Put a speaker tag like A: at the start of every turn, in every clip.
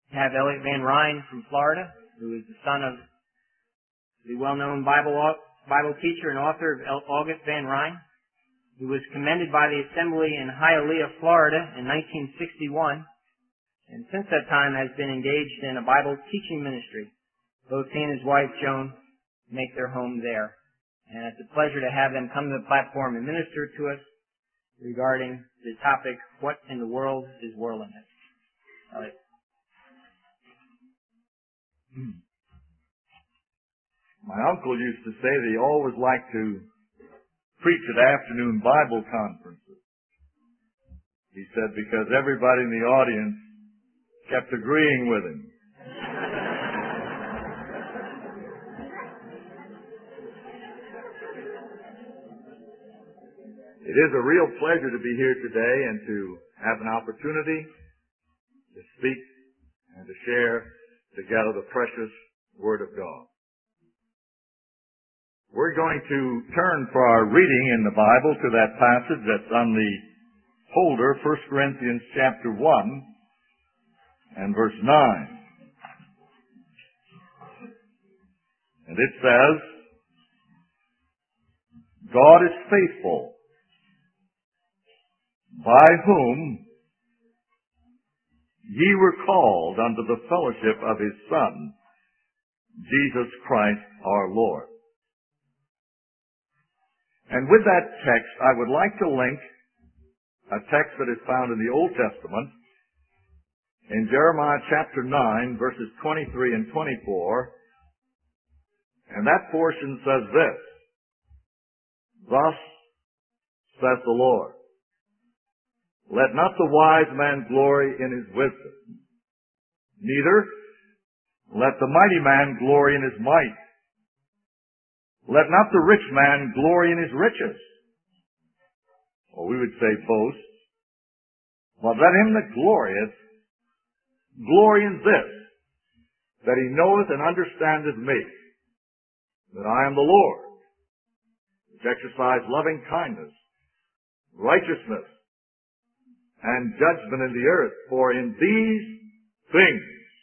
A: We have Elliot Van Ryn from Florida, who is the son of the well-known Bible teacher and author of August Van Ryn, who was commended by the Assembly in Hialeah, Florida in 1961, and since that time has been engaged in a Bible teaching ministry. Both he and his wife, Joan, make their home there. And it's a pleasure to have them come to the platform and minister to us regarding the topic, what in the world is worldliness? Elliot.
B: My uncle used to say that he always liked to preach at afternoon Bible conferences. He said because everybody in the audience kept agreeing with him. It is a real pleasure to be here today and to have an opportunity to speak and to share together the precious Word of God. We're going to turn for our reading in the Bible to that passage that's on the holder, 1 Corinthians chapter 1 and verse 9. And it says, God is faithful, by whom ye were called unto the fellowship of His Son, Jesus Christ our Lord. And with that text, I would like to link a text that is found in the Old Testament, in Jeremiah chapter 9, verses 23 and 24, and that portion says this, Thus saith the Lord, Let not the wise man glory in his wisdom, neither let the mighty man glory in his might. Let not the rich man glory in his riches, or we would say boast, but let him that glorieth glory in this, that he knoweth and understandeth me, that I am the Lord, which exercise loving kindness, righteousness, and judgment in the earth, for in these things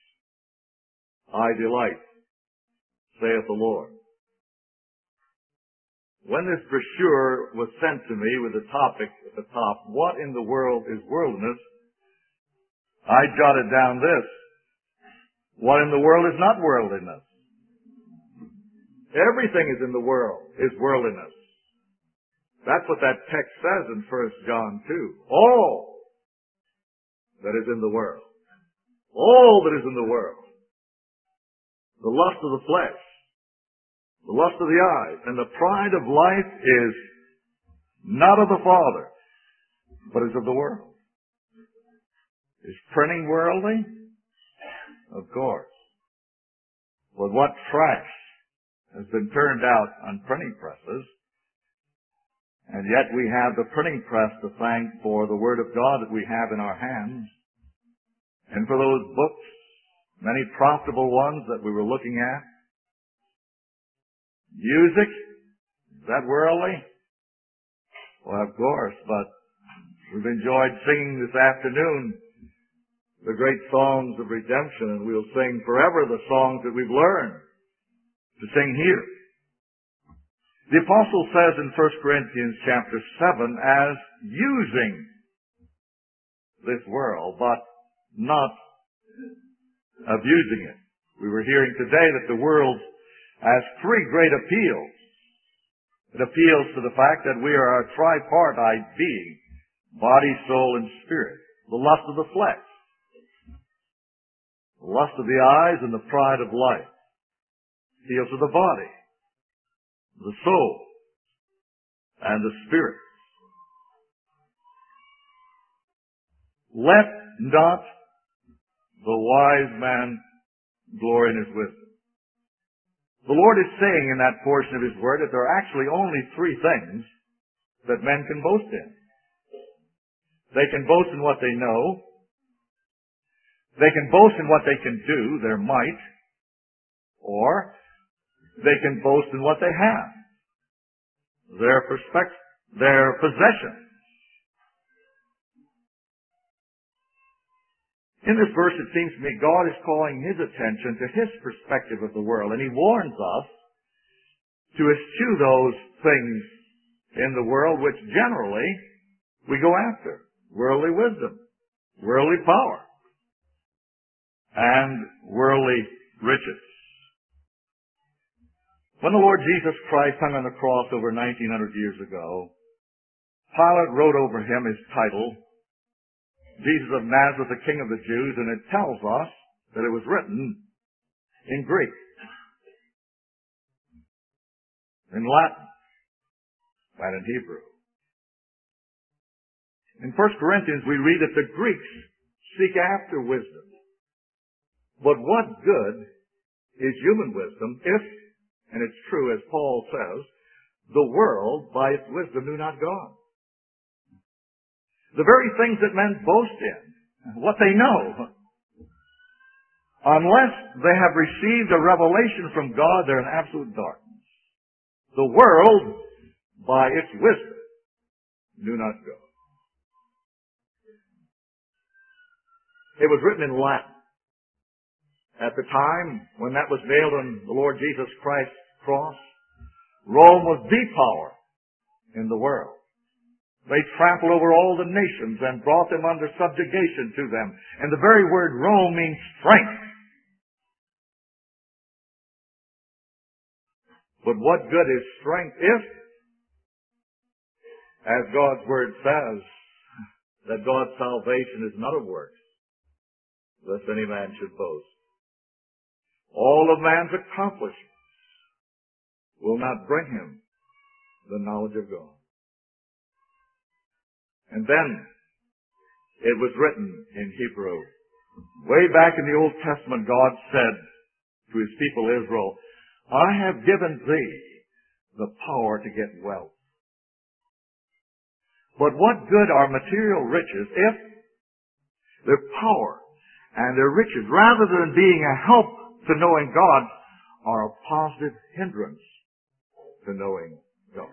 B: I delight, saith the Lord. When this brochure was sent to me with the topic at the top, what in the world is worldliness, I jotted down this, what in the world is not worldliness? Everything is in the world is worldliness. That's what that text says in 1 John 2. All that is in the world. All that is in the world. The lust of the flesh, the lust of the eyes, and the pride of life is not of the Father, but is of the world. Is printing worldly? Of course. But what trash has been turned out on printing presses, and yet we have the printing press to thank for the Word of God that we have in our hands, and for those books, many profitable ones that we were looking at. Music, is that worldly? Well, of course, but we've enjoyed singing this afternoon the great songs of redemption, and we'll sing forever the songs that we've learned to sing here. The apostle says in 1 Corinthians chapter 7, as using this world, but not abusing it. We were hearing today that the world has three great appeals. It appeals to the fact that we are a tripartite being, body, soul, and spirit. The lust of the flesh, the lust of the eyes, and the pride of life. Appeals to the body, the soul, and the spirit. Let not the wise man glory in his wisdom. The Lord is saying in that portion of His Word that there are actually only three things that men can boast in. They can boast in what they know. They can boast in what they can do, their might. Or they can boast in what they have, their possession. In this verse, it seems to me, God is calling His attention to His perspective of the world, and He warns us to eschew those things in the world which generally we go after. Worldly wisdom, worldly power, and worldly riches. When the Lord Jesus Christ hung on the cross over 1900 years ago, Pilate wrote over Him his title, Jesus of Nazareth, the King of the Jews, and it tells us that it was written in Greek, in Latin, and in Hebrew. In 1 Corinthians, we read that the Greeks seek after wisdom. But what good is human wisdom if, and it's true as Paul says, the world by its wisdom knew not God? The very things that men boast in, what they know, unless they have received a revelation from God, they're in absolute darkness. The world, by its wisdom, knew not God. It was written in Latin. At the time when that was nailed on the Lord Jesus Christ's cross, Rome was the power in the world. They trampled over all the nations and brought them under subjugation to them. And the very word Rome means strength. But what good is strength if, as God's Word says, that God's salvation is not of works, lest any man should boast? All of man's accomplishments will not bring him the knowledge of God. And then it was written in Hebrew. Way back in the Old Testament, God said to His people Israel, I have given thee the power to get wealth. But what good are material riches if their power and their riches, rather than being a help to knowing God, are a positive hindrance to knowing God?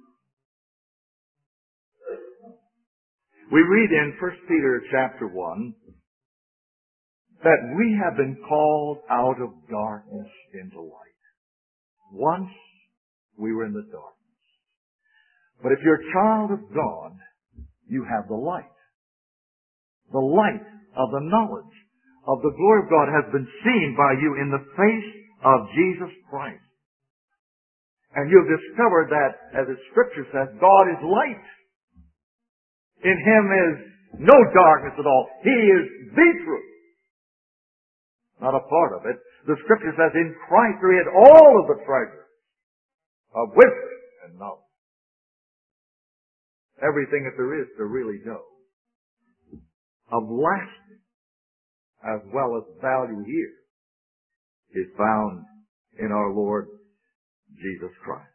B: We read in 1 Peter chapter 1 that we have been called out of darkness into light. Once we were in the darkness. But if you're a child of God, you have the light. The light of the knowledge of the glory of God has been seen by you in the face of Jesus Christ. And you've discovered that, as the Scripture says, God is light. In Him is no darkness at all. He is the truth. Not a part of it. The Scripture says in Christ there is all of the treasure of wisdom and knowledge. Everything that there is to really know. Of lasting as well as value here is found in our Lord Jesus Christ.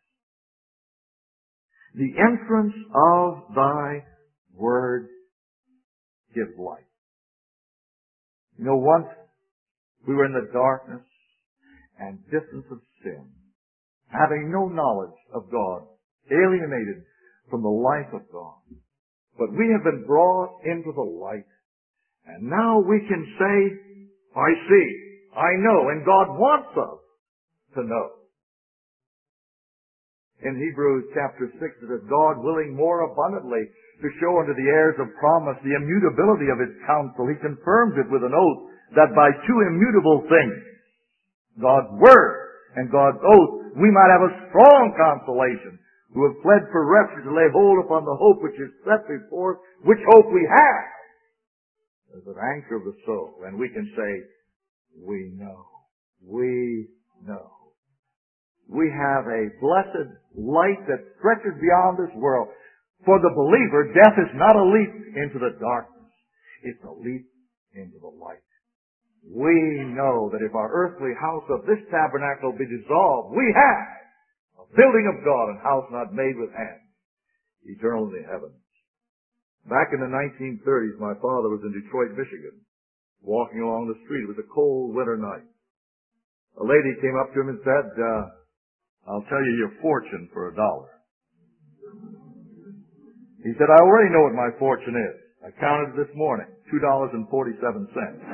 B: The entrance of Thy Word gives light. You know, once we were in the darkness and distance of sin, having no knowledge of God, alienated from the life of God. But we have been brought into the light, and now we can say, I see, I know, and God wants us to know. In Hebrews chapter 6, it says, God willing more abundantly to show unto the heirs of promise the immutability of His counsel, He confirms it with an oath, that by two immutable things, God's Word and God's oath, we might have a strong consolation, who have fled for refuge to lay hold upon the hope which is set before us, which hope we have, as an anchor of the soul. And we can say, we know. We know. We have a blessed light that stretches beyond this world. For the believer, death is not a leap into the darkness. It's a leap into the light. We know that if our earthly house of this tabernacle be dissolved, we have a building of God, a house not made with hands, eternal in the heavens. Back in the 1930s, my father was in Detroit, Michigan, walking along the street. It was a cold winter night. A lady came up to him and said, I'll tell you your fortune for $1. He said, I already know what my fortune is. I counted it this morning. $2.47.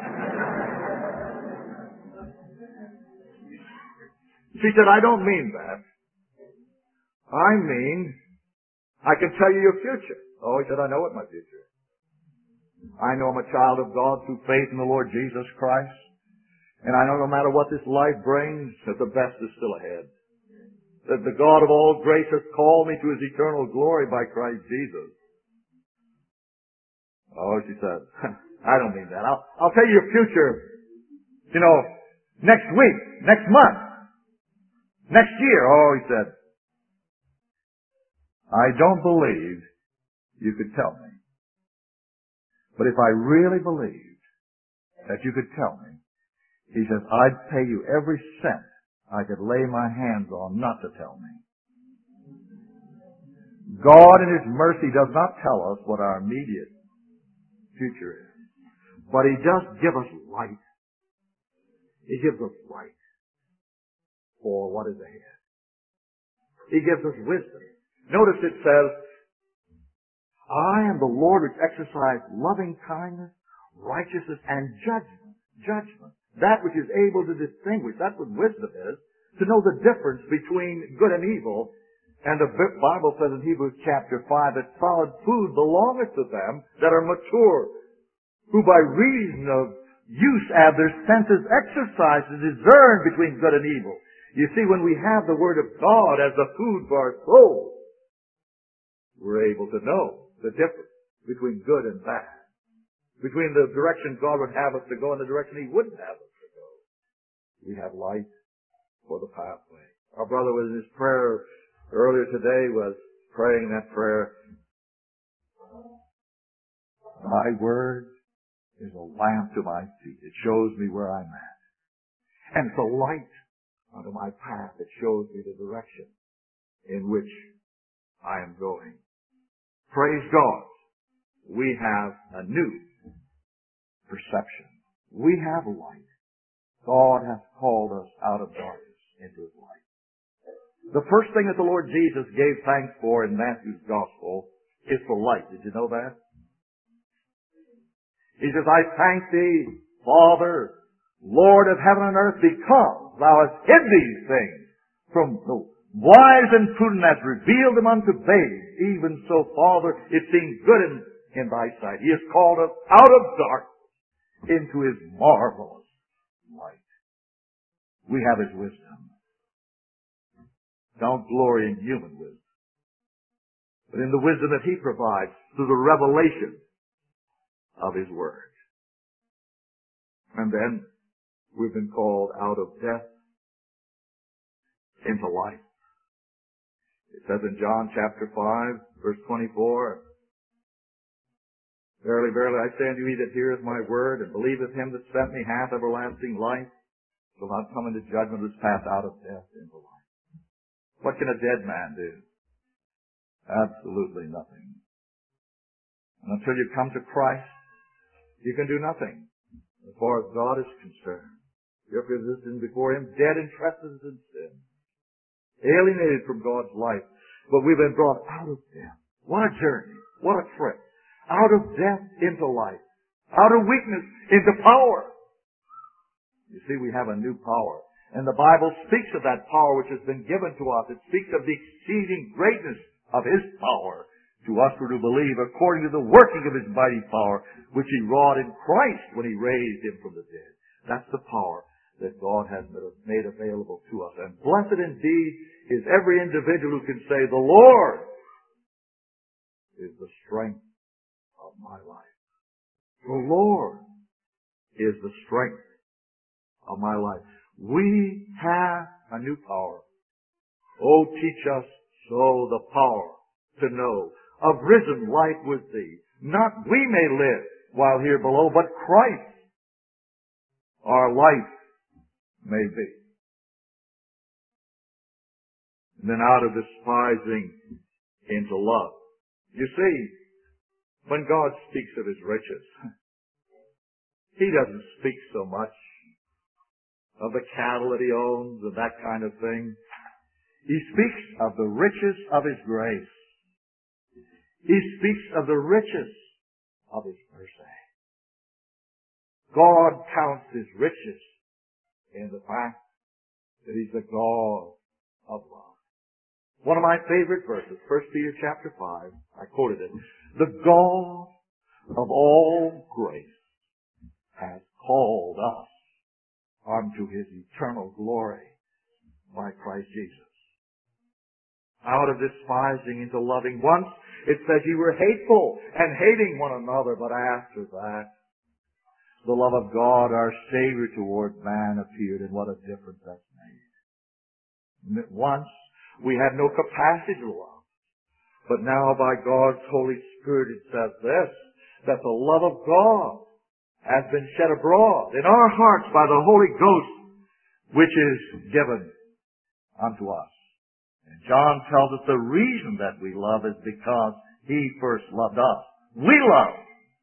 B: She said, I don't mean that. I mean, I can tell you your future. Oh, he said, I know what my future is. I know I'm a child of God through faith in the Lord Jesus Christ. And I know no matter what this life brings, that the best is still ahead. That the God of all grace has called me to His eternal glory by Christ Jesus. Oh, she said, I don't mean that. I'll tell you your future, next week, next month, next year. Oh, he said, I don't believe you could tell me. But if I really believed that you could tell me, he says, I'd pay you every cent I could lay my hands on not to tell me. God in His mercy does not tell us what our immediate future is. But He does give us light. He gives us light for what is ahead. He gives us wisdom. Notice it says, I am the Lord which exercise loving kindness, righteousness, and judgment. That which is able to distinguish. That's what wisdom is. To know the difference between good and evil. And the Bible says in Hebrews chapter 5 that solid food belongeth to them that are mature, who by reason of use have their senses exercised to discern between good and evil. You see, when we have the Word of God as the food for our soul, we're able to know the difference between good and bad. Between the direction God would have us to go and the direction He wouldn't have us to go. We have light for the pathway. Our brother was in his prayer earlier today was praying that prayer. Thy word is a lamp to my feet. It shows me where I'm at. And it's a light unto my path. It shows me the direction in which I am going. Praise God. We have a new perception. We have light. God has called us out of darkness into His light. The first thing that the Lord Jesus gave thanks for in Matthew's Gospel is for light. Did you know that? He says, I thank Thee, Father, Lord of heaven and earth, because Thou hast hid these things from the wise and prudent, hast revealed them unto babes. Even so, Father, it seems good in Thy sight. He has called us out of darkness into His marvelous light. We have His wisdom. Don't glory in human wisdom, but in the wisdom that He provides through the revelation of His Word. And then we've been called out of death into life. It says in John chapter 5, verse 24, Verily, verily, I say unto you, he that heareth my word and believeth Him that sent me hath everlasting life, shall not come into judgment, but is passed out of death into life. What can a dead man do? Absolutely nothing. And until you come to Christ, you can do nothing as far as God is concerned. You're positioned before Him, dead in trespasses and sin, alienated from God's life. But we've been brought out of death. What a journey. What a trip. Out of death into life. Out of weakness into power. You see, we have a new power. And the Bible speaks of that power which has been given to us. It speaks of the exceeding greatness of His power to us who do believe, according to the working of His mighty power, which He wrought in Christ when He raised Him from the dead. That's the power that God has made available to us. And blessed indeed is every individual who can say, the Lord is the strength of my life. The Lord is the strength of my life. We have a new power. Oh, teach us so the power to know of risen life with Thee. Not we may live while here below, but Christ our life may be. And then out of despising into love. You see, when God speaks of His riches, He doesn't speak so much of the cattle that He owns and that kind of thing. He speaks of the riches of His grace. He speaks of the riches of His mercy. God counts His riches in the fact that He's the God of love. One of my favorite verses, 1 Peter chapter 5, I quoted it. The God of all grace has called us unto His eternal glory by Christ Jesus. Out of despising into loving. Once it says you were hateful and hating one another, but after that, the love of God, our Savior toward man, appeared, and what a difference that's made. Once we had no capacity to love, but now by God's Holy Spirit it says this, that the love of God has been shed abroad in our hearts by the Holy Ghost, which is given unto us. And John tells us the reason that we love is because He first loved us. We love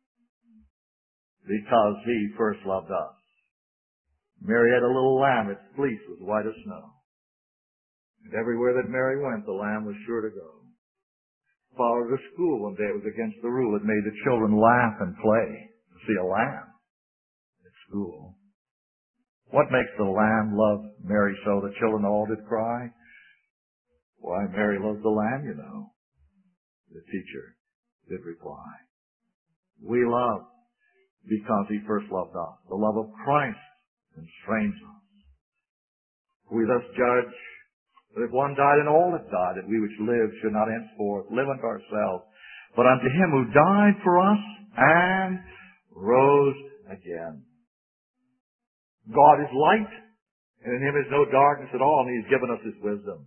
B: because He first loved us. Mary had a little lamb. Its fleece was white as snow. And everywhere that Mary went, the lamb was sure to go. Followed her to school one day. It was against the rule. It made the children laugh and play to see a lamb at school. What makes the lamb love Mary so? The children all did cry. Why, Mary loves the lamb, you know. The teacher did reply. We love because He first loved us. The love of Christ constrains us. We thus judge that if one died and all have died, that we which live should not henceforth live unto ourselves, but unto Him who died for us and rose again. God is light, and in Him is no darkness at all, and He's given us His wisdom.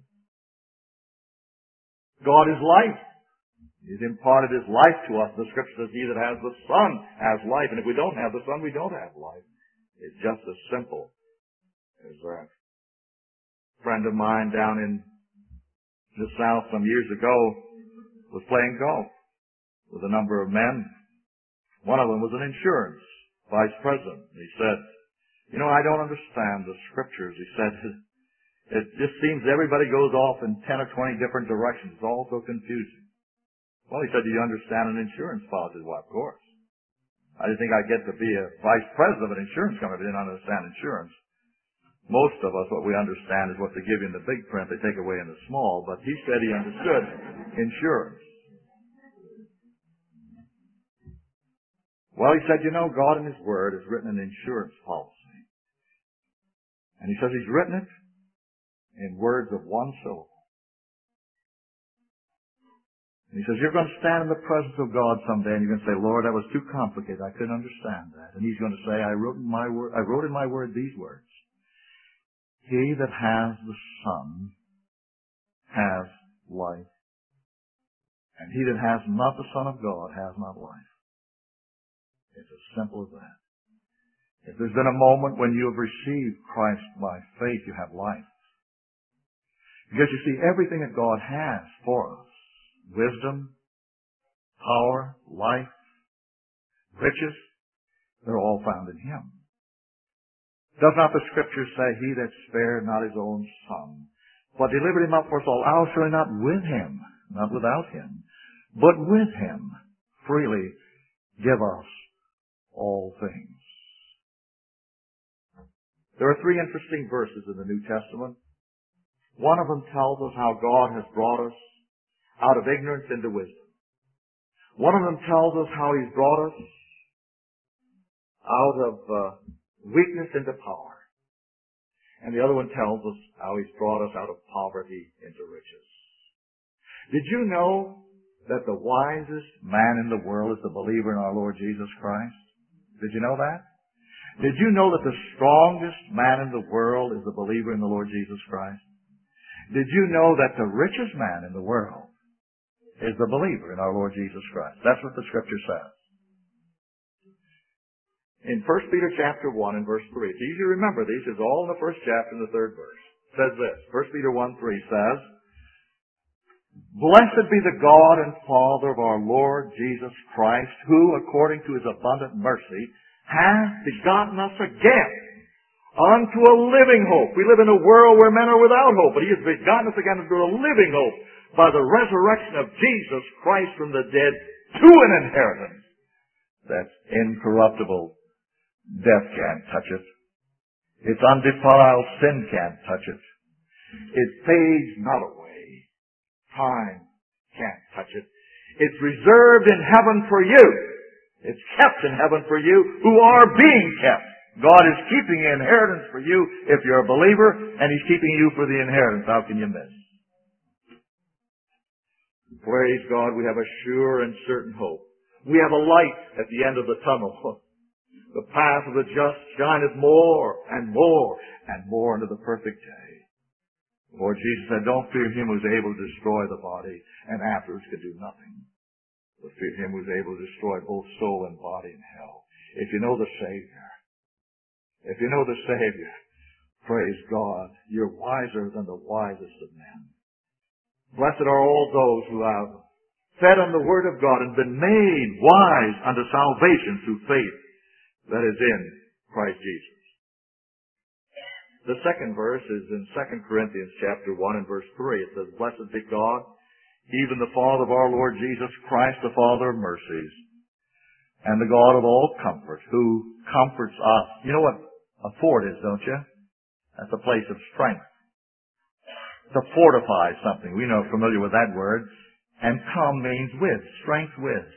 B: God is life. He's imparted His life to us. The Scripture says, He that has the Son has life. And if we don't have the Son, we don't have life. It's just as simple as that. A friend of mine down in the South some years ago was playing golf with a number of men. One of them was an insurance vice president. He said, you know, I don't understand the Scriptures. He said, it just seems everybody goes off in 10 or 20 different directions. It's all so confusing. Well, he said, do you understand an insurance policy? Well, of course. I didn't think I'd get to be a vice president of an insurance company if I didn't understand insurance. Most of us, what we understand is what they give you in the big print, they take away in the small, but he said he understood insurance. Well, he said, you know, God in His Word has written an insurance policy. And he says He's written it in words of one syllable. And he says, you're going to stand in the presence of God someday and you're going to say, Lord, that was too complicated. I couldn't understand that. And He's going to say, I wrote in my word these words. He that has the Son has life. And he that has not the Son of God has not life. It's as simple as that. If there's been a moment when you have received Christ by faith, you have life. Because you see, everything that God has for us, wisdom, power, life, riches, they're all found in Him. Does not the Scripture say, He that spared not His own Son, but delivered Him up for us all, how shall He not with Him, not without Him, but with Him freely give us all things? There are 3 interesting verses in the New Testament. One of them tells us how God has brought us out of ignorance into wisdom. One of them tells us how He's brought us out of weakness into power. And the other one tells us how He's brought us out of poverty into riches. Did you know that the wisest man in the world is the believer in our Lord Jesus Christ? Did you know that? Did you know that the strongest man in the world is the believer in the Lord Jesus Christ? Did you know that the richest man in the world is the believer in our Lord Jesus Christ? That's what the Scripture says. In 1 Peter chapter 1 and verse 3, it's easy to remember these. It's all in the first chapter and the third verse. It says this, 1 Peter 1:3 says, Blessed be the God and Father of our Lord Jesus Christ, who, according to His abundant mercy, hath begotten us again unto a living hope. We live in a world where men are without hope, but He has begotten us again unto a living hope by the resurrection of Jesus Christ from the dead to an inheritance that's incorruptible, Death can't touch it. Its undefiled sin can't touch it. It fades not away. Time can't touch it. It's reserved in heaven for you. It's kept in heaven for you who are being kept. God is keeping the inheritance for you if you're a believer, and He's keeping you for the inheritance. How can you miss? Praise God, we have a sure and certain hope. We have a light at the end of the tunnel. The path of the just shineth more and more and more into the perfect day. Lord Jesus said, don't fear him who's able to destroy the body and afterwards can do nothing. But fear him who's able to destroy both soul and body in hell. If you know the Savior, praise God, you're wiser than the wisest of men. Blessed are all those who have fed on the Word of God and been made wise unto salvation through faith that is in Christ Jesus. The second verse is in 2 Corinthians chapter 1 and verse 3. It says, Blessed be God, even the Father of our Lord Jesus Christ, the Father of mercies, and the God of all comfort, who comforts us. You know what a fort is, don't you? That's a place of strength. To fortify something. We know, familiar with that word. And come means with, strength with.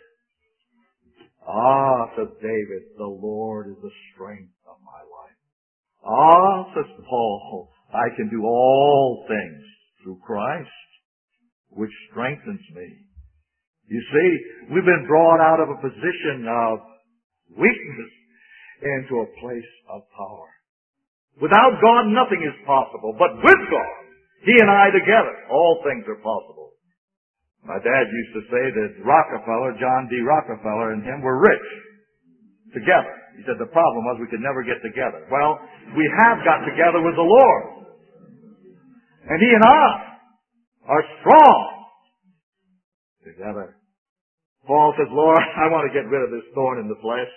B: Ah, says David, the Lord is the strength of my life. Ah, says Paul, I can do all things through Christ, which strengthens me. You see, we've been brought out of a position of weakness into a place of power. Without God, nothing is possible. But with God, He and I together, all things are possible. My dad used to say that Rockefeller, John D. Rockefeller, and him were rich together. He said the problem was we could never get together. Well, we have got together with the Lord. And He and I are strong together. Paul says, Lord, I want to get rid of this thorn in the flesh.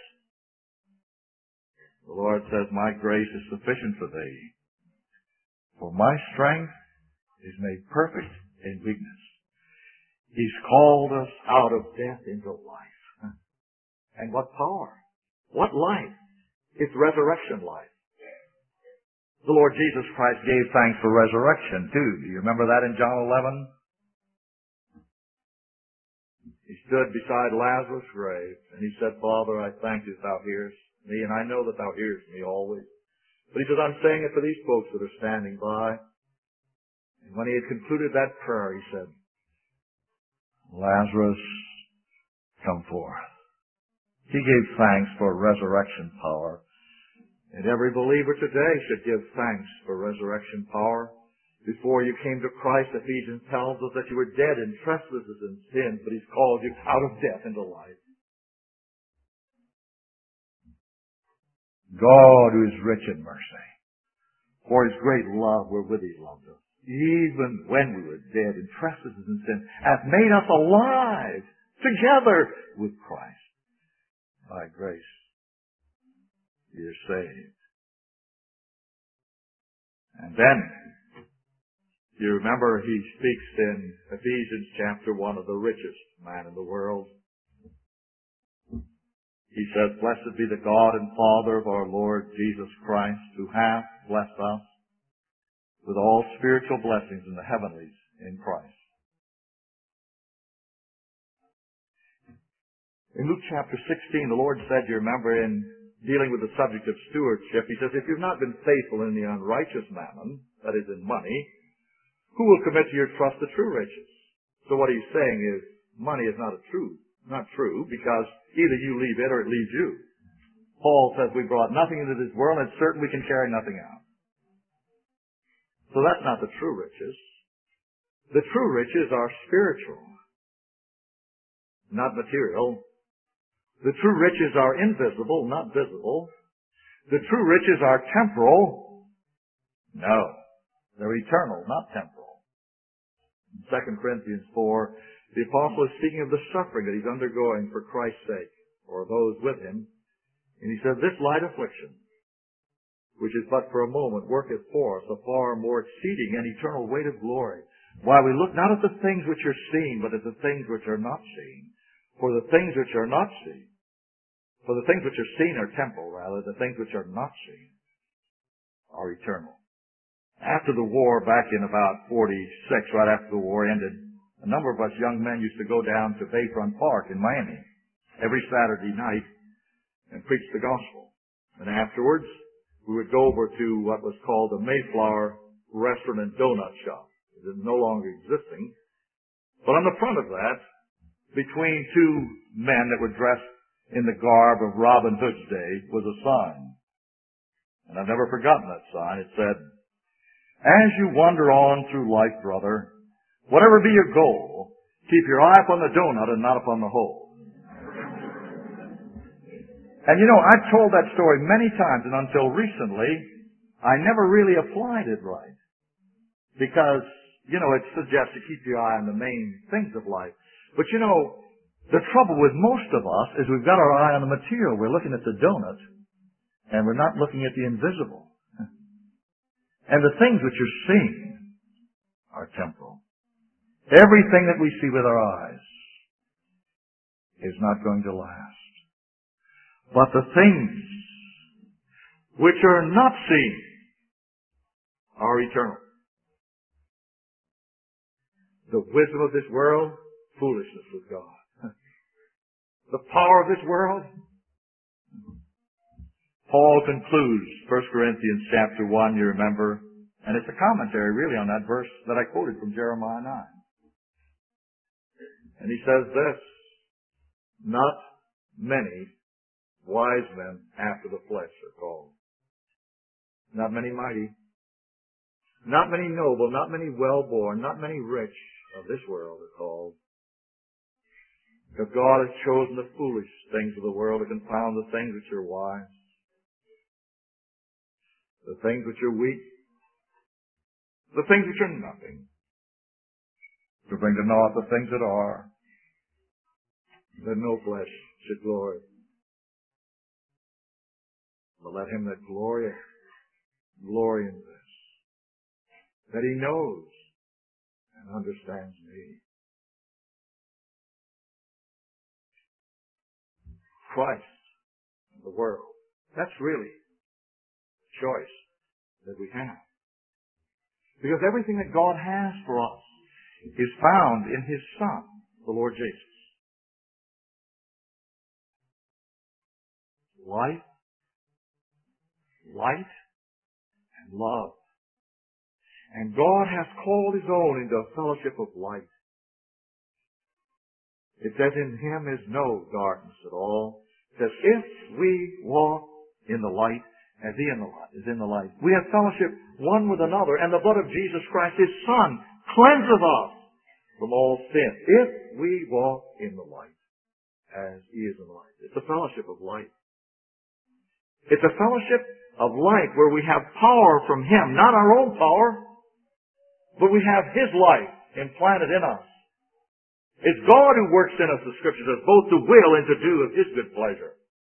B: The Lord says, my grace is sufficient for thee. For my strength is made perfect in weakness. He's called us out of death into life. And what power? What life? It's resurrection life. The Lord Jesus Christ gave thanks for resurrection too. Do you remember that in John 11? He stood beside Lazarus' grave and he said, Father, I thank you that thou hearest me, and I know that thou hearest me always. But he says, I'm saying it for these folks that are standing by. And when he had concluded that prayer, he said, Lazarus, come forth. He gave thanks for resurrection power. And every believer today should give thanks for resurrection power. Before you came to Christ, Ephesians tells us that you were dead in trespasses and sins, but He's called you out of death into life. God, who is rich in mercy, for His great love wherewith He loved us, even when we were dead in trespasses and sins, hath made us alive together with Christ. By grace, you're saved. And then, you remember he speaks in Ephesians chapter 1 of the richest man in the world. He says, Blessed be the God and Father of our Lord Jesus Christ, who hath blessed us with all spiritual blessings in the heavenlies in Christ. In Luke chapter 16, the Lord said, you remember, in dealing with the subject of stewardship, He says, if you've not been faithful in the unrighteous mammon, that is in money, who will commit to your trust the true riches? So what He's saying is, money is not true, because either you leave it or it leaves you. Paul says we brought nothing into this world, and it's certain we can carry nothing out. So that's not the true riches. The true riches are spiritual, not material. The true riches are invisible, not visible. The true riches are temporal. No, they're eternal, not temporal. In 2 Corinthians 4, the apostle is speaking of the suffering that he's undergoing for Christ's sake, or those with him. And he says, this light affliction, which is but for a moment, worketh for us a far more exceeding and eternal weight of glory. While we look not at the things which are seen, but at the things which are not seen. For the things which are not seen For the things which are seen are temporal, rather. The things which are not seen are eternal. After the war, back in about 46, right after the war ended, a number of us young men used to go down to Bayfront Park in Miami every Saturday night and preach the gospel. And afterwards, we would go over to what was called the Mayflower Restaurant and Donut Shop. It is no longer existing. But on the front of that, between two men that were dressed in the garb of Robin Hood's day, was a sign. And I've never forgotten that sign. It said, "As you wander on through life, brother, whatever be your goal, keep your eye upon the donut and not upon the hole." And you know, I've told that story many times, and until recently, I never really applied it right. Because, you know, it suggests to keep your eye on the main things of life. But you know, the trouble with most of us is we've got our eye on the material. We're looking at the donut, and we're not looking at the invisible. And the things which are seen are temporal. Everything that we see with our eyes is not going to last. But the things which are not seen are eternal. The wisdom of this world, foolishness with God. The power of this world. Paul concludes 1 Corinthians chapter 1, you remember, and it's a commentary really on that verse that I quoted from Jeremiah 9. And he says this, "Not many wise men after the flesh are called. Not many mighty. Not many noble. Not many well-born. Not many rich of this world are called. Because God has chosen the foolish things of the world to confound the things which are wise. The things which are weak. The things which are nothing. To bring to naught the things that are. That no flesh should glory. But let him that glorieth glory in this, that he knows and understands me." Christ and the world. That's really the choice that we have. Because everything that God has for us is found in His Son, the Lord Jesus. Life, light, and love. And God has called His own into a fellowship of light. It says in Him is no darkness at all. It says if we walk in the light as He is in the light. We have fellowship one with another, and the blood of Jesus Christ, His Son, cleanseth us from all sin. If we walk in the light as He is in the light. It's a fellowship of light. It's a fellowship of light where we have power from Him, not our own power, but we have His life implanted in us. It's God who works in us, the Scripture says, both to will and to do of His good pleasure.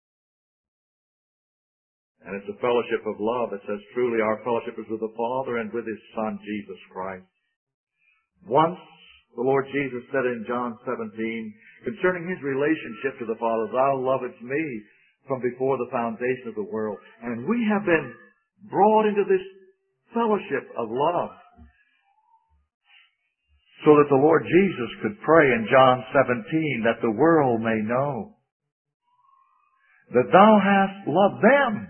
B: And it's a fellowship of love. It says, truly our fellowship is with the Father and with His Son, Jesus Christ. Once, the Lord Jesus said in John 17, concerning His relationship to the Father, "Thou lovest me from before the foundation of the world." And we have been brought into this fellowship of love so that the Lord Jesus could pray in John 17 that the world may know that Thou hast loved them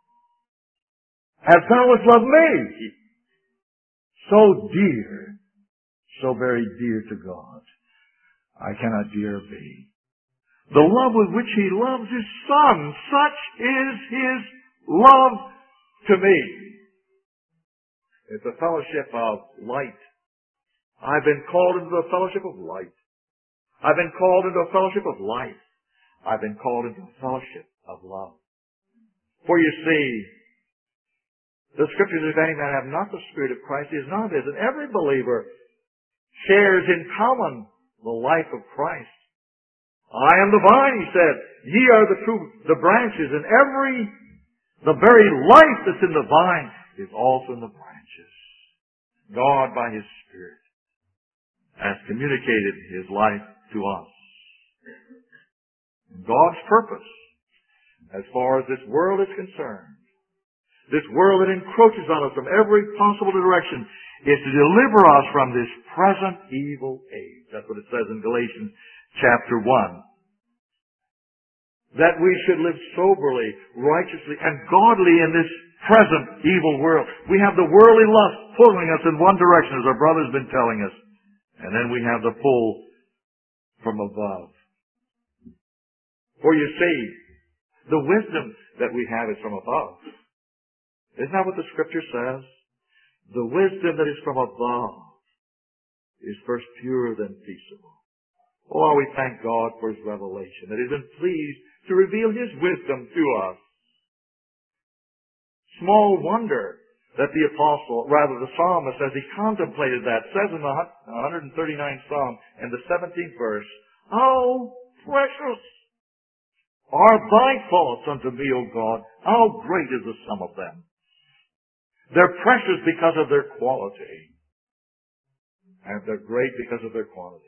B: as Thou hast loved me. So dear, so very dear to God, I cannot dear be. The love with which He loves His Son, such is His love to me. It's a fellowship of light. I've been called into a fellowship of light. I've been called into a fellowship of life. I've been called into a fellowship of love. For you see, the Scripture says, if any man have not the Spirit of Christ, he is none of His. And every believer shares in common the life of Christ. I am the vine, He said. Ye are the branches, and the very life that's in the vine is also in the branches. God, by His Spirit, has communicated His life to us. And God's purpose as far as this world is concerned, this world that encroaches on us from every possible direction, is to deliver us from this present evil age. That's what it says in Galatians chapter 1. That we should live soberly, righteously, and godly in this present evil world. We have the worldly lust pulling us in one direction, as our brother's been telling us. And then we have the pull from above. For you see, the wisdom that we have is from above. Isn't that what the Scripture says? The wisdom that is from above is first pure, then peaceable. Oh, we thank God for His revelation, that He's been pleased to reveal His wisdom to us. Small wonder that the psalmist, as he contemplated that, says in the 139th Psalm, in the 17th verse, "How precious are thy thoughts unto me, O God! How great is the sum of them!" They're precious because of their quality. And they're great because of their quantity.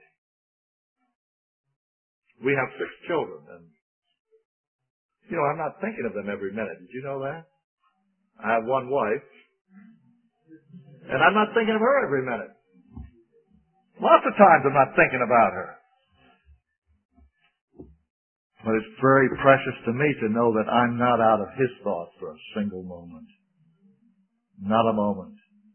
B: We have 6 children, and I'm not thinking of them every minute. Did you know that? I have one wife, and I'm not thinking of her every minute. Lots of times I'm not thinking about her. But it's very precious to me to know that I'm not out of His thoughts for a single moment. Not a moment.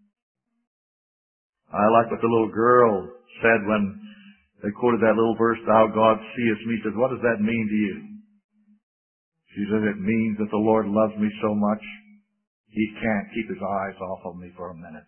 B: I like what the little girl said when they quoted that little verse, "Thou God seest me." She says, "What does that mean to you?" She says, "It means that the Lord loves me so much, He can't keep His eyes off of me for a minute."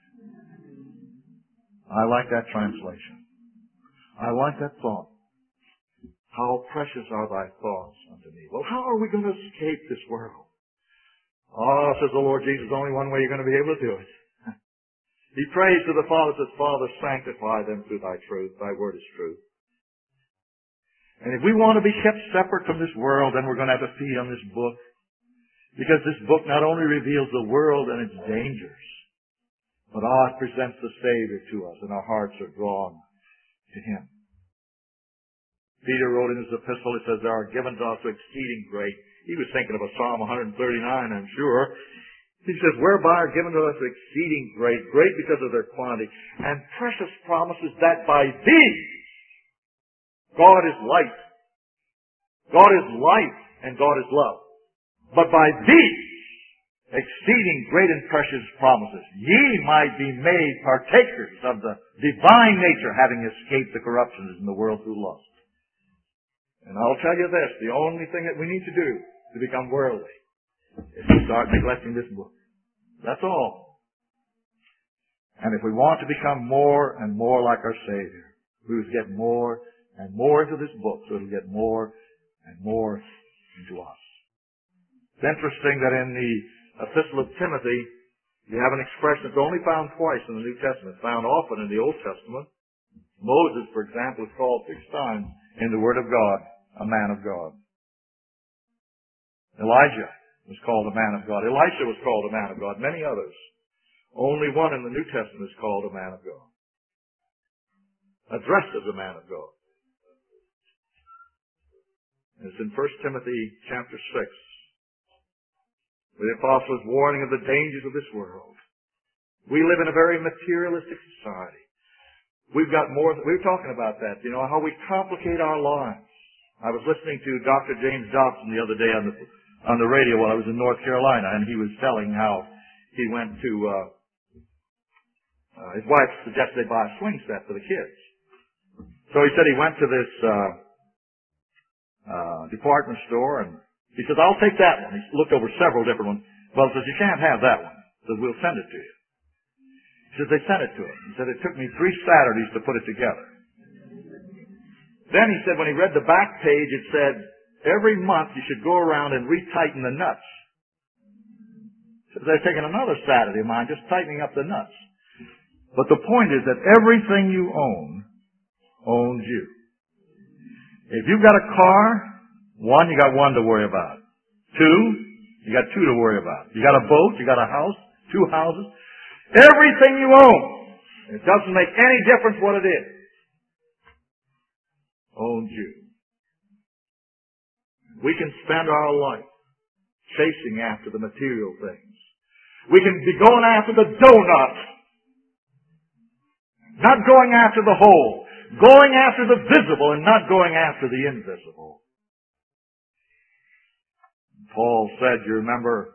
B: I like that translation. I like that thought. How precious are thy thoughts unto me. Well, how are we going to escape this world? Oh, says the Lord Jesus, only one way you're going to be able to do it. He prays to the Father, says, "Father, sanctify them through thy truth. Thy word is truth." And if we want to be kept separate from this world, then we're going to have to feed on this book. Because this book not only reveals the world and its dangers, but it presents the Savior to us, and our hearts are drawn to Him. Peter wrote in his epistle, he says, "There are given to us exceeding great." He was thinking of a Psalm 139, I'm sure. He says, "Whereby are given to us exceeding great because of their quantity, and precious promises, that by these God is light. God is light, and God is love. But by these exceeding great and precious promises, ye might be made partakers of the divine nature, having escaped the corruptions in the world through lust." And I'll tell you this, the only thing that we need to do to become worldly is to start neglecting this book. That's all. And if we want to become more and more like our Savior, we must get more and more into this book, so it'll get more and more into us. It's interesting that in the Epistle of Timothy, you have an expression that's only found twice in the New Testament, found often in the Old Testament. Moses, for example, is called 6 times in the Word of God a man of God. Elijah was called a man of God. Elisha was called a man of God. Many others. Only one in the New Testament is called a man of God. Addressed as a man of God. And it's in 1 Timothy chapter 6. Where the apostle is warning of the dangers of this world. We live in a very materialistic society. We were talking about that, how we complicate our lives. I was listening to Dr. James Dobson the other day on the radio while I was in North Carolina, and he was telling how he went to, his wife suggested they buy a swing set for the kids. So he said he went to this department store, and he said, "I'll take that one." He looked over several different ones. Well, he says, "You can't have that one." He says, "We'll send it to you." He says, they sent it to him. He said, "It took me 3 Saturdays to put it together." Then he said when he read the back page, it said, every month you should go around and retighten the nuts. So they're taking another Saturday of mine, just tightening up the nuts. But the point is that everything you own owns you. If you've got a car, 1, you got 1 to worry about. 2, you got 2 to worry about. You got a boat, you got a house, 2 houses. Everything you own, it doesn't make any difference what it is, owns you. We can spend our life chasing after the material things. We can be going after the donut, not going after the whole, going after the visible and not going after the invisible. Paul said, you remember,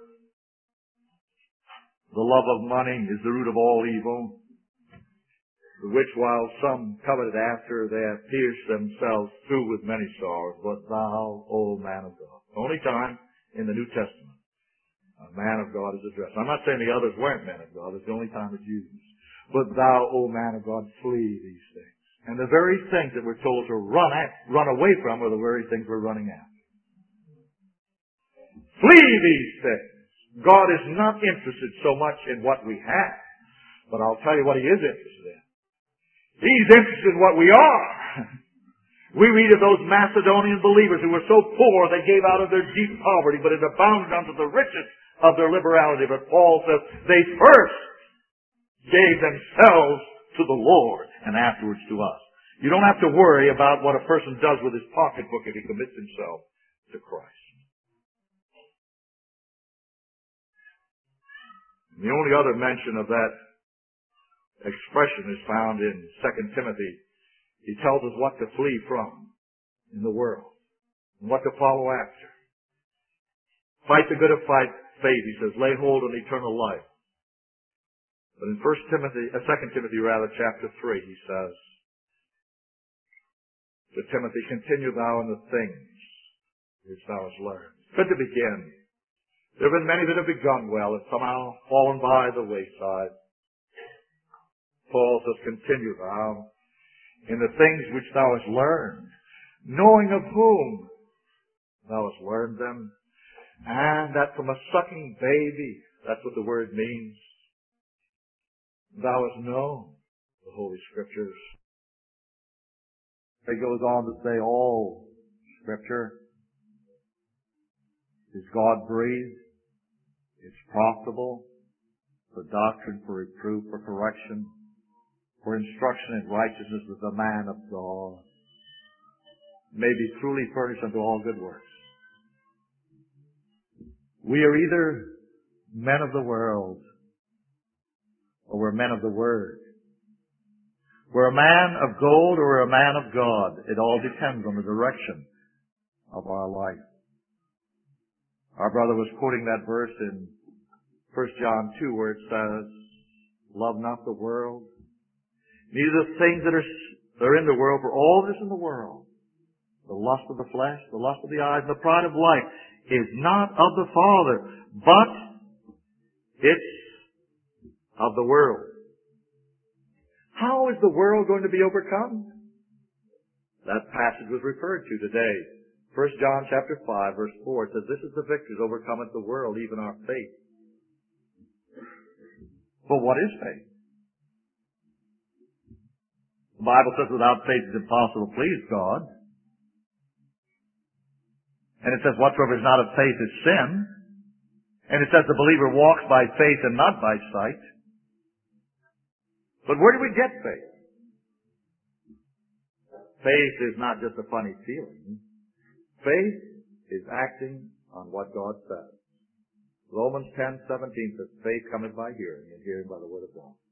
B: the love of money is the root of all evil, the which while some coveted after, they have pierced themselves through with many sorrows. But thou, O man of God. The only time in the New Testament a man of God is addressed. I'm not saying the others weren't men of God. It's the only time it's used. But thou, O man of God, flee these things. And the very things that we're told to run away from are the very things we're running after. Flee these things. God is not interested so much in what we have, but I'll tell you what He is interested in. He's interested in what we are. We read of those Macedonian believers who were so poor they gave out of their deep poverty, but it abounded unto the riches of their liberality. But Paul says they first gave themselves to the Lord and afterwards to us. You don't have to worry about what a person does with his pocketbook if he commits himself to Christ. And the only other mention of that expression is found in 2 Timothy. He tells us what to flee from in the world and what to follow after. Fight the good of faith, he says. Lay hold on eternal life. But in 2 Timothy chapter 3, he says to Timothy, continue thou in the things which thou hast learned. Good to begin. There have been many that have begun well and somehow fallen by the wayside. Paul says, continue thou in the things which thou hast learned, knowing of whom thou hast learned them, and that from a sucking baby, that's what the word means, thou hast known the Holy Scriptures. He goes on to say all Scripture is God-breathed, it's profitable for doctrine, for reproof, for correction, for instruction in righteousness, that the man of God may be truly furnished unto all good works. We are either men of the world or we're men of the Word. We're a man of gold or we're a man of God. It all depends on the direction of our life. Our brother was quoting that verse in 1 John 2 where it says, love not the world, neither the things that are in the world, for all that is in the world, the lust of the flesh, the lust of the eyes, the pride of life, is not of the Father, but it's of the world. How is the world going to be overcome? That passage was referred to today. 1 John chapter 5, verse 4, it says, this is the victory that overcometh the world, even our faith. But what is faith? The Bible says without faith it's impossible to please God. And it says whatsoever is not of faith is sin. And it says the believer walks by faith and not by sight. But where do we get faith? Faith is not just a funny feeling. Faith is acting on what God says. Romans 10:17 says, faith cometh by hearing, and hearing by the word of God.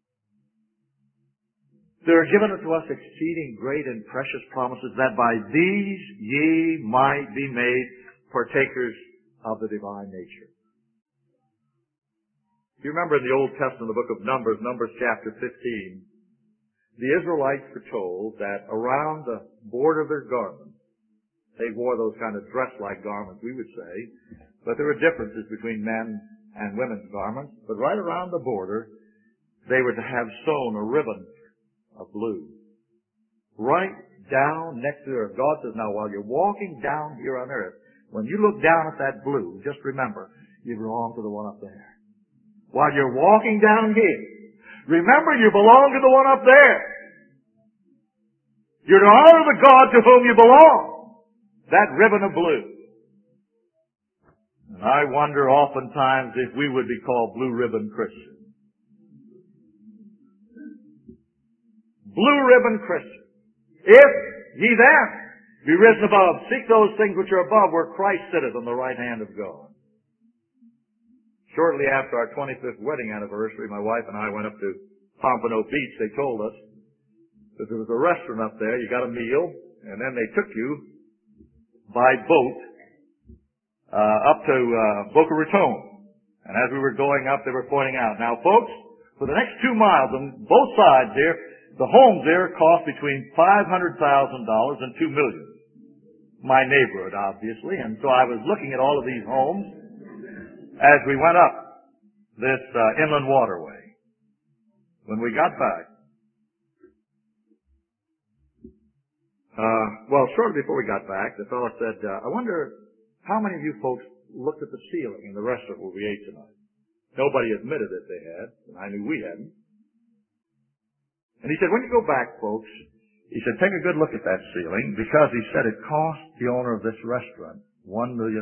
B: There are given unto us exceeding great and precious promises, that by these ye might be made partakers of the divine nature. You remember in the Old Testament, the book of Numbers, Numbers chapter 15, the Israelites were told that around the border of their garments, they wore those kind of dress-like garments, we would say, but there were differences between men and women's garments. But right around the border, they were to have sewn a ribbon of blue. Right down next to earth. God says, now while you're walking down here on earth, when you look down at that blue, just remember, you belong to the one up there. While you're walking down here, remember you belong to the one up there. You're to honor the God to whom you belong. That ribbon of blue. And I wonder oftentimes if we would be called blue ribbon Christians. Blue ribbon Christians. If ye then be risen above, seek those things which are above, where Christ sitteth on the right hand of God. shortly after our 25th wedding anniversary, my wife and I went up to Pompano Beach. They told us that there was a restaurant up there. You got a meal, and then they took you by boat up to Boca Raton. And as we were going up, they were pointing out, now, folks, for the next 2 miles on both sides here, the homes there cost between $500,000 and $2 million. My neighborhood, obviously. And so I was looking at all of these homes as we went up this inland waterway. When we got back, shortly before we got back, the fellow said, I wonder how many of you folks looked at the ceiling in the restaurant where we ate tonight. Nobody admitted that they had, and I knew we hadn't. And he said, when you go back, folks, he said, take a good look at that ceiling, because he said it cost the owner of this restaurant $1 million.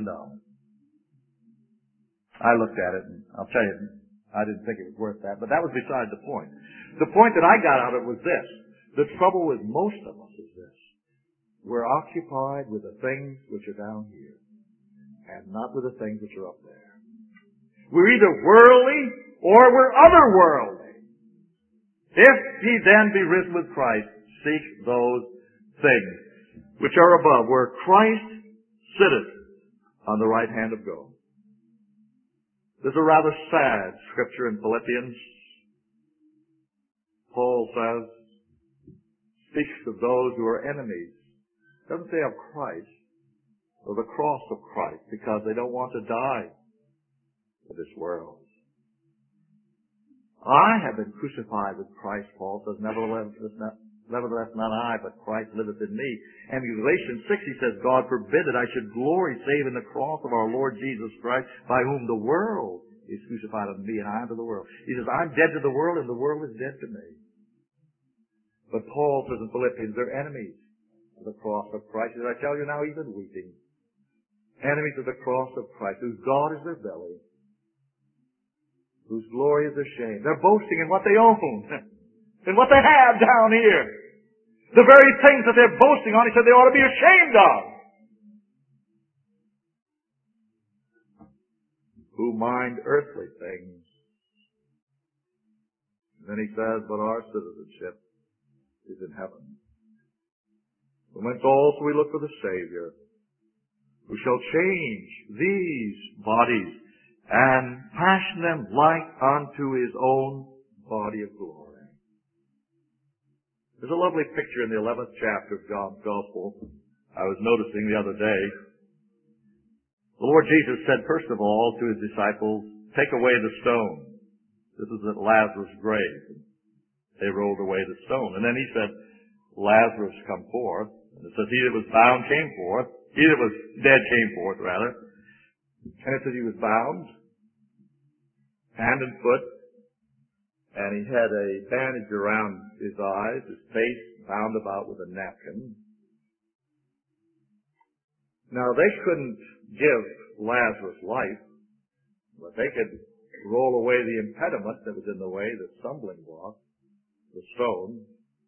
B: I looked at it, and I'll tell you, I didn't think it was worth that, but that was beside the point. The point that I got out of it was this. The trouble with most of us is this. We're occupied with the things which are down here, and not with the things which are up there. We're either worldly or we're otherworldly. If ye then be risen with Christ, seek those things which are above, where Christ sitteth on the right hand of God. There's a rather sad scripture in Philippians. Paul says, speaks of those who are enemies. Doesn't say of Christ or the cross of Christ, because they don't want to die for this world. I have been crucified with Christ, Paul says, nevertheless not I, but Christ liveth in me. And in Galatians 6 he says, God forbid that I should glory save in the cross of our Lord Jesus Christ, by whom the world is crucified unto me, and I unto the world. He says, I'm dead to the world, and the world is dead to me. But Paul says in Philippians, they're enemies of the cross of Christ. As I tell you now, even weeping. Enemies of the cross of Christ, whose God is their belly, whose glory is their shame. They're boasting in what they own, in what they have down here. The very things that they're boasting on, he said they ought to be ashamed of. Who mind earthly things. And then he says, but our citizenship is in heaven. From whence also we look for the Savior, who shall change these bodies and fashion them like unto his own body of glory. There's a lovely picture in the 11th chapter of John's Gospel I was noticing the other day. The Lord Jesus said, first of all, to his disciples, take away the stone. This is at Lazarus' grave. They rolled away the stone. And then he said, Lazarus, come forth. And it says, he that was bound came forth. He that was dead came forth, rather. And it says he was bound, hand and foot, and he had a bandage around his eyes, his face bound about with a napkin. Now, they couldn't give Lazarus life, but they could roll away the impediment that was in the way, the stumbling block, the stone,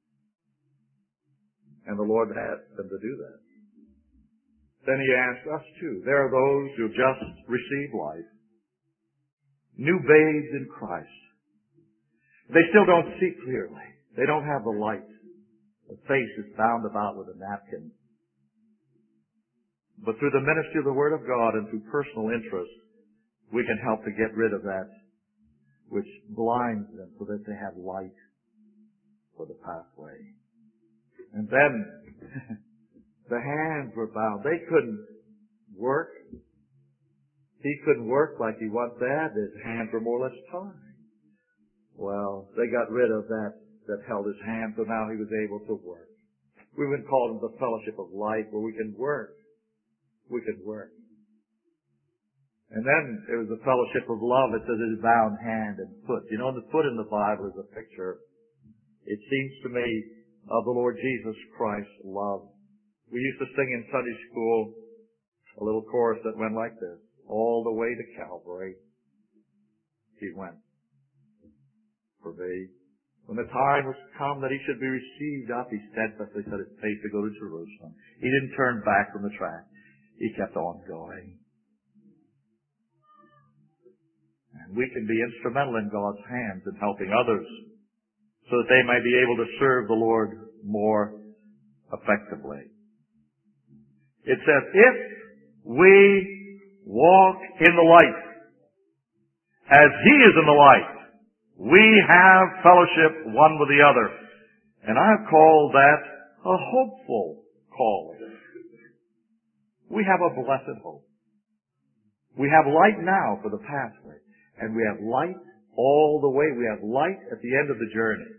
B: and the Lord asked them to do that. Then he asked us too. There are those who just received life, new babes in Christ. They still don't see clearly. They don't have the light. The face is bound about with a napkin. But through the ministry of the Word of God and through personal interest, we can help to get rid of that which blinds them so that they have light for the pathway. And then the hands were bound. They couldn't work. He couldn't work like he once had. His hands were more or less tied. Well, they got rid of that held his hand, so now he was able to work. We've been called the fellowship of life, where we can work. We can work. And then there was the fellowship of love. It says his bound hand and foot. You know, the foot in the Bible is a picture, it seems to me, of the Lord Jesus Christ's love. We used to sing in Sunday school a little chorus that went like this. All the way to Calvary, he went for me. When the time was come that he should be received up, he steadfastly set his face to go to Jerusalem. He didn't turn back from the track. He kept on going. And We can be instrumental in God's hands in helping others so that they may be able to serve the Lord more effectively. It says, if we walk in the light, as He is in the light, we have fellowship one with the other. And I've called that a hopeful calling. We have a blessed hope. We have light now for the pathway, and we have light all the way. We have light at the end of the journey.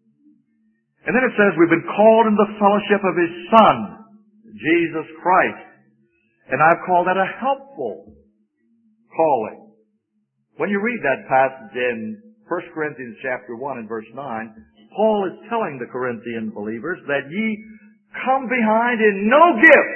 B: And then it says we've been called in the fellowship of His Son, Jesus Christ. And I've called that a helpful calling. When you read that passage in 1 Corinthians chapter 1 and verse 9, Paul is telling the Corinthian believers that ye come behind in no gift.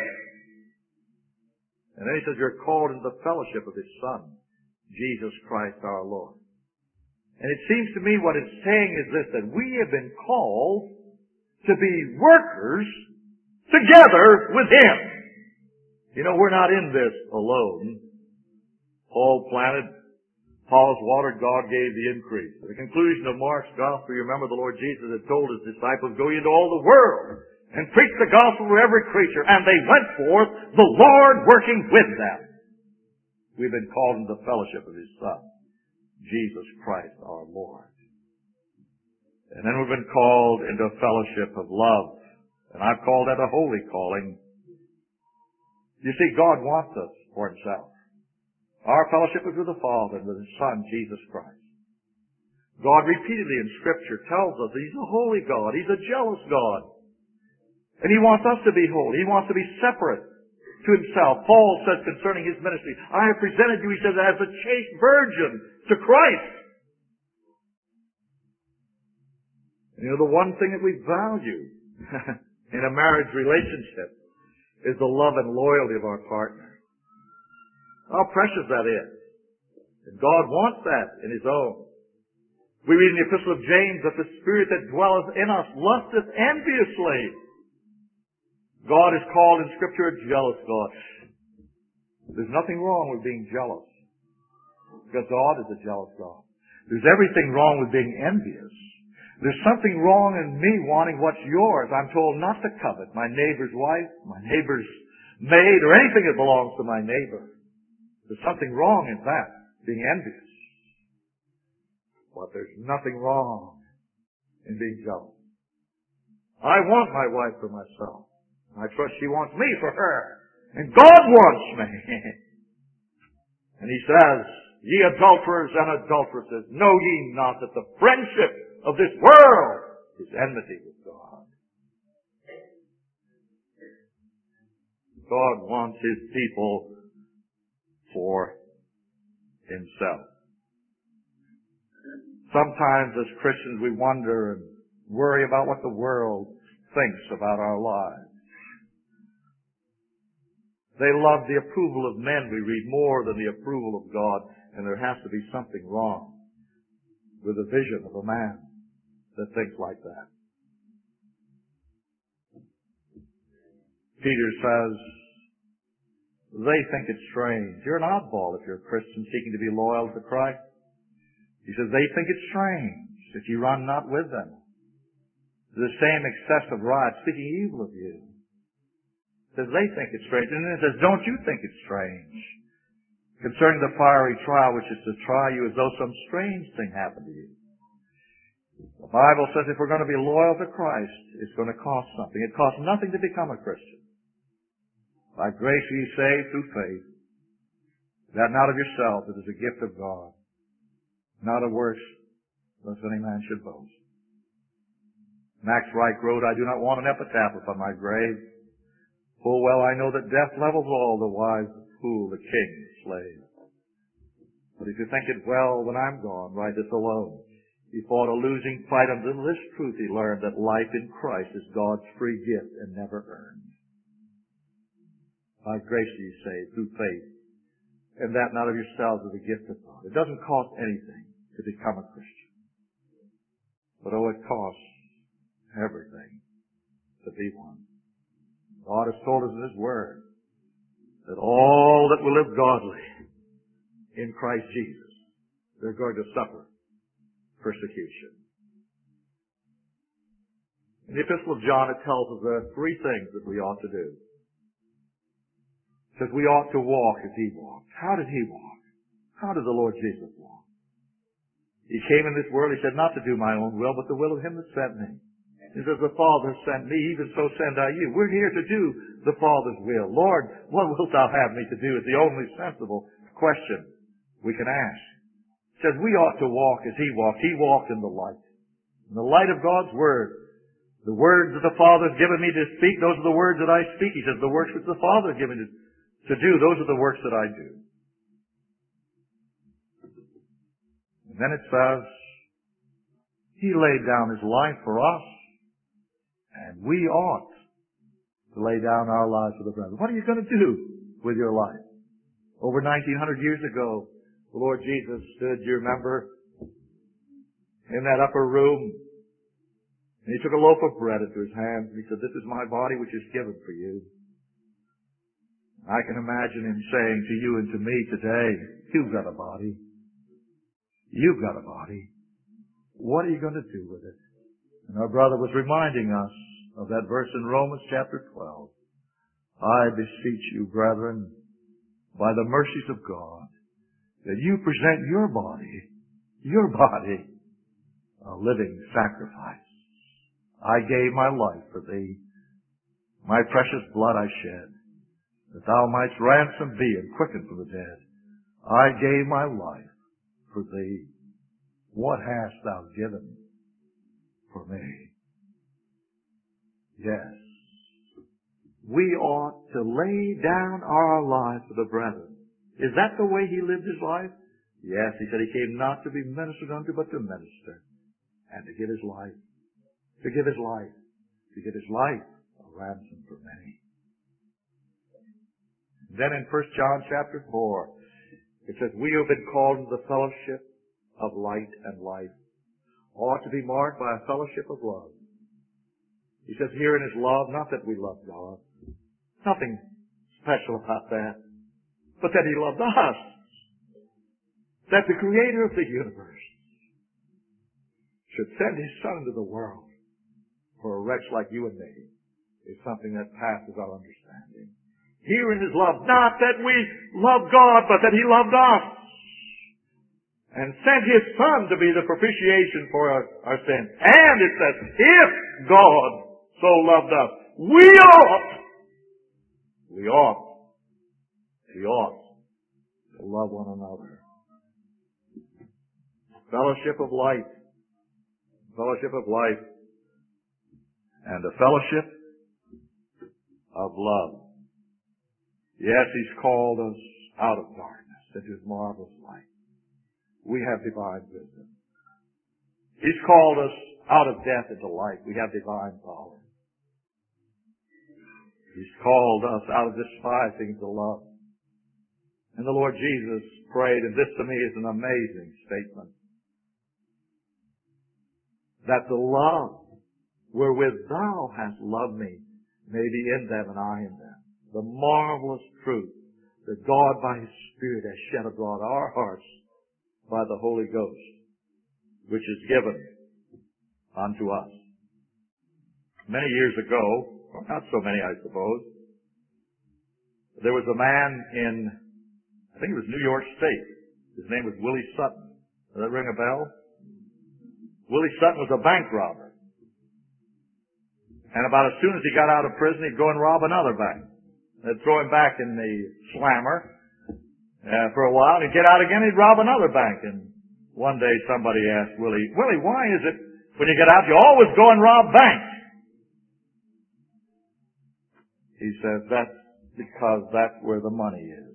B: And then he says you're called into the fellowship of His Son, Jesus Christ our Lord. And it seems to me what it's saying is this, that we have been called to be workers together with Him. You know, we're not in this alone. Paul planted, Apollos watered, God gave the increase. At the conclusion of Mark's gospel, you remember the Lord Jesus had told His disciples, go into all the world and preach the gospel to every creature. And they went forth, the Lord working with them. We've been called into the fellowship of His Son, Jesus Christ our Lord. And then we've been called into a fellowship of love. And I've called that a holy calling. You see, God wants us for Himself. Our fellowship is with the Father and with His Son, Jesus Christ. God repeatedly in Scripture tells us that He's a holy God. He's a jealous God. And He wants us to be holy. He wants to be separate to Himself. Paul says concerning His ministry, I have presented you, he says, as a chaste virgin to Christ. And you know, the one thing that we value in a marriage relationship is the love and loyalty of our partner. How precious that is. And God wants that in His own. We read in the Epistle of James that the Spirit that dwelleth in us lusteth enviously. God is called in Scripture a jealous God. There's nothing wrong with being jealous, because God is a jealous God. There's everything wrong with being envious. There's something wrong in me wanting what's yours. I'm told not to covet my neighbor's wife, my neighbor's maid, or anything that belongs to my neighbor. There's something wrong in that, being envious. But there's nothing wrong in being jealous. I want my wife for myself. I trust she wants me for her. And God wants me. And He says, ye adulterers and adulteresses, know ye not that the friendship of this world is enmity with God. God wants His people for Himself. Sometimes as Christians we wonder and worry about what the world thinks about our lives. They love the approval of men, we read, more than the approval of God. And there has to be something wrong with the vision of a man that thinks like that. Peter says, they think it's strange. You're an oddball if you're a Christian seeking to be loyal to Christ. He says, they think it's strange that you run not with them. The same excessive riot, speaking evil of you. Says they think it's strange. And then it says, don't you think it's strange? Concerning the fiery trial which is to try you as though some strange thing happened to you. The Bible says if we're going to be loyal to Christ, it's going to cost something. It costs nothing to become a Christian. By grace are ye saved through faith, that not of yourself, it is a gift of God, not of works, lest any man should boast. Max Reich wrote, I do not want an epitaph upon my grave. Full well I know that death levels all, the wise, the fool, the king, the slave. But if you think it well when I'm gone, write this alone. He fought a losing fight until this truth he learned, that life in Christ is God's free gift and never earned. By grace are you saved through faith, and that not of yourselves is a gift of God. It doesn't cost anything to become a Christian. But oh, it costs everything to be one. God has told us in His Word that all that will live godly in Christ Jesus, they're going to suffer persecution. In the Epistle of John, it tells us there are three things that we ought to do. It says we ought to walk as He walked. How did He walk? How did the Lord Jesus walk? He came in this world, He said, not to do my own will, but the will of Him that sent me. He says, the Father sent me, even so send I you. We're here to do the Father's will. Lord, what wilt thou have me to do is the only sensible question we can ask. It says we ought to walk as He walked. He walked in the light. In the light of God's Word. The words that the Father has given me to speak, those are the words that I speak. He says, the works which the Father has given me to do, those are the works that I do. And then it says, He laid down His life for us, and we ought to lay down our lives for the brethren. What are you going to do with your life? Over 1900 years ago, the Lord Jesus stood, you remember, in that upper room, and He took a loaf of bread into His hands, and He said, this is my body which is given for you. I can imagine Him saying to you and to me today, you've got a body. You've got a body. What are you going to do with it? And our brother was reminding us of that verse in Romans chapter 12. I beseech you, brethren, by the mercies of God, that you present your body, a living sacrifice. I gave my life for thee. My precious blood I shed, that thou mightst ransom thee and quicken from the dead. I gave my life for thee. What hast thou given for me? Yes. We ought to lay down our lives for the brethren. Is that the way He lived His life? Yes, He said He came not to be ministered unto, but to minister, and to give His life. To give His life. To give His life a ransom for many. Then in 1 John chapter 4, it says, we have been called to the fellowship of light and life, ought to be marked by a fellowship of love. He says here in His love, not that we love God, nothing special about that, but that He loved us. That the Creator of the universe should send His Son into the world for a wretch like you and me is something that passes our understanding. Here in His love, not that we love God, but that He loved us and sent His Son to be the propitiation for our sins. And it says, if God so loved us, we ought to love one another. Fellowship of life, and a fellowship of love. Yes, He's called us out of darkness into His marvelous light. We have divine wisdom. He's called us out of death into life. We have divine power. He's called us out of despising to love. And the Lord Jesus prayed, and this to me is an amazing statement, that the love wherewith thou hast loved me may be in them and I in them. The marvelous truth that God by His Spirit has shed abroad our hearts by the Holy Ghost, which is given unto us. Many years ago, or not so many I suppose, there was a man in, I think it was New York State. His name was Willie Sutton. Does that ring a bell? Willie Sutton was a bank robber. And about as soon as he got out of prison, he'd go and rob another bank. They'd throw him back in the slammer for a while. He'd get out again, he'd rob another bank. And one day somebody asked Willie, why is it when you get out you always go and rob banks? He says, that's because that's where the money is.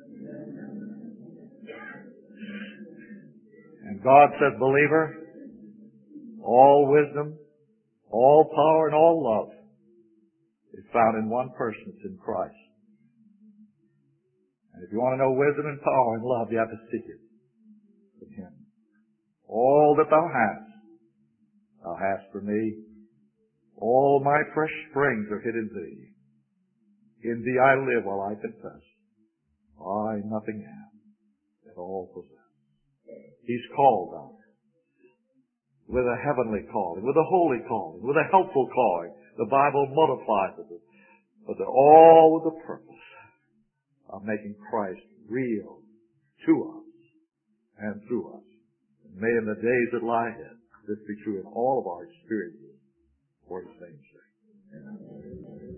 B: And God said, believer, all wisdom, all power, and all love is found in one person. It's in Christ. And if you want to know wisdom and power and love, you have to seek it from Him. All that thou hast for me. All my fresh springs are hid in Thee. In Thee I live while I confess. I nothing am, and all possess. He's called us with a heavenly calling, with a holy calling, with a helpful calling. The Bible multiplies it. But they're all with the purpose of making Christ real to us and through us. And may in the days that lie ahead, this be true in all of our experiences for His name's sake. Amen.